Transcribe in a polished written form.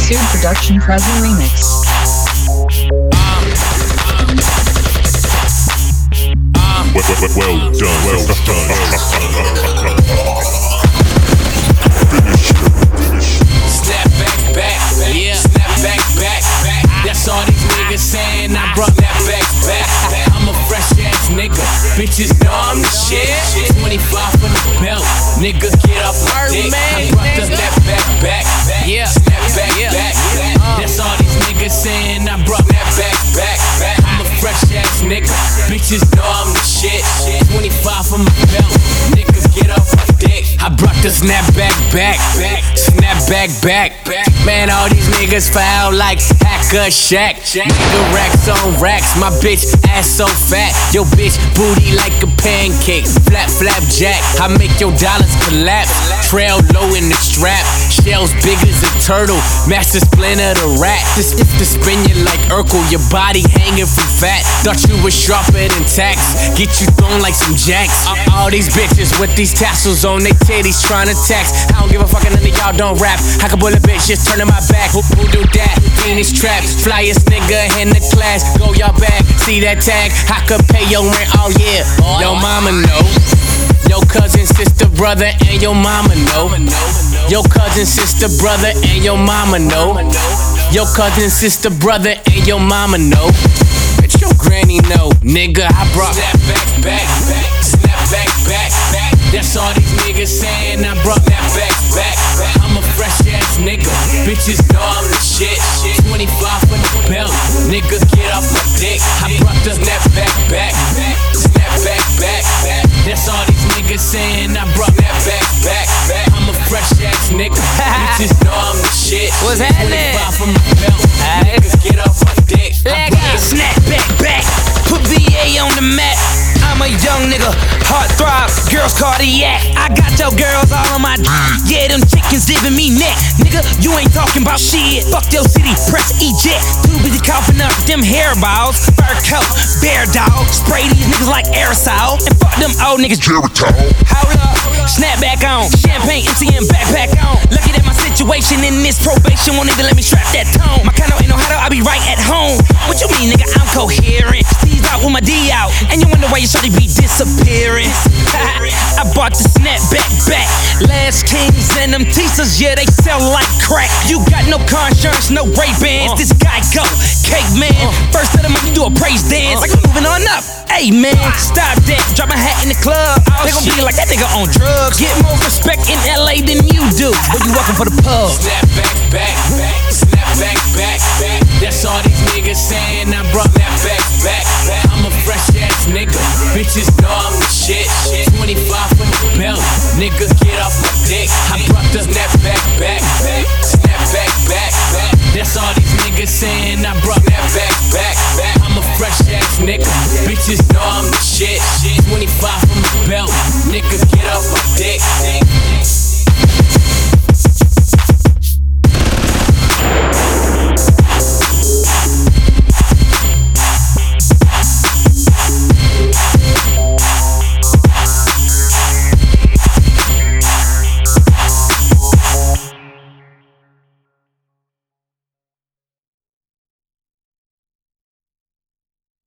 Sued Production Present Remix. Well done. Snap back, yeah. Snap back. That's all these niggas saying. I brought that back. I'm a fresh ass nigga. Bitches know I'm the shit. 25 for the belt. Nigga, get off my dick. I brought that back. Yeah. Snap back. That's all these niggas saying. I brought that back. I'm a fresh ass nigga. Bitches know I'm the shit. 25 for my belt. Niggas, get off my dick. I brought the snap back. Snap back. Man, all these niggas foul like Hacker Shack. Nigga, racks on racks. My bitch ass so fat. Yo bitch booty like a pancake. Flap jack. I make your dollars collapse. Trail low in the strap. Shells big as a turtle. Master Splinter the rat. This is to spin you like Urkel. Your body hanging from fat. Thought you was sharper than tax. Get you thrown like some jacks. All these bitches with these tassels on their titties trying to tax. I don't give a fuck and none of y'all don't rap. I can pull a bitch just turning my back. Who do that? Phoenix trap. Flyest nigga in the class. Go y'all back. See that tag? I could pay your rent all year. Yo mama know. Yo cousin, sister, brother, and your mama know. Yo cousin, sister, brother, and your mama know. Yo cousin, sister, brother, and your mama know. Bitch, your granny know. Nigga, I brought snap back. Snap back. That's all these niggas saying. I brought that back. I'm a fresh ass nigga. Bitches know I'm the shit. 25 for the belt. Nigga, get off my dick. I brought the snap back. Snap back. That's all these niggas saying. I brought that back. I'm a fresh ass nigga. Bitches know I'm the shit. What's happening? 25 for my belt. Niggas, get off my dick. Snap back. Put VA on the map. I'm a young nigga, heart throb, girls cardiac. I got your girls all on my yeah, them chickens giving me neck. Nigga, you ain't talking about shit. Fuck your city, press eject. Too busy coughing up them hairballs. Fur coat, bear dog. Spray these niggas like aerosol. And fuck them old niggas. Geritol. Hold up, snap back on. Champagne, MCM, backpack on. Lucky that my situation in this probation won't even let me strap that tone. My kind ain't no how to, I be right at home. What you mean, nigga? I'm coherent. Steve's out with my D out. And you wonder why you shawty be disappearing. I bought the snap back. Last Kings and them teasers, yeah, they sell like crack. You got no car insurance, no Ray-Bans. This guy go, cake man. First of the month, you do a praise dance. Like I'm moving on up. Hey man, stop that. Drop my hat in the club. They gon' be like that nigga on drugs. Get more respect in LA than you do. But you welcome for the pub. Snap back. Snap back. That's all these niggas saying. I brought that back. I'm a fresh ass nigga. Bitches know I'm the shit. 25 for the belt. Niggas, get off my dick. I brought the snap back. Snap back. That's all these niggas saying. I brought that back. I'm a fresh ass nigga. Bitches know I'm the shit. 25 for my belt. Niggas, get off my dick.